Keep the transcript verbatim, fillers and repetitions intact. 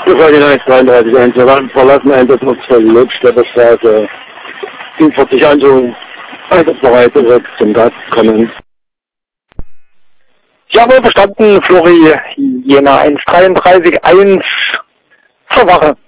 Das war die eins dreiunddreißig eins. Wir waren verlassen, Einsatz noch zwei gelutscht, der Straße vierundvierzig an, so einsatzbereit zurück zum Gas kommen. Jawohl, verstanden, Flori, Jena eins dreiunddreißig eins, zur Wache.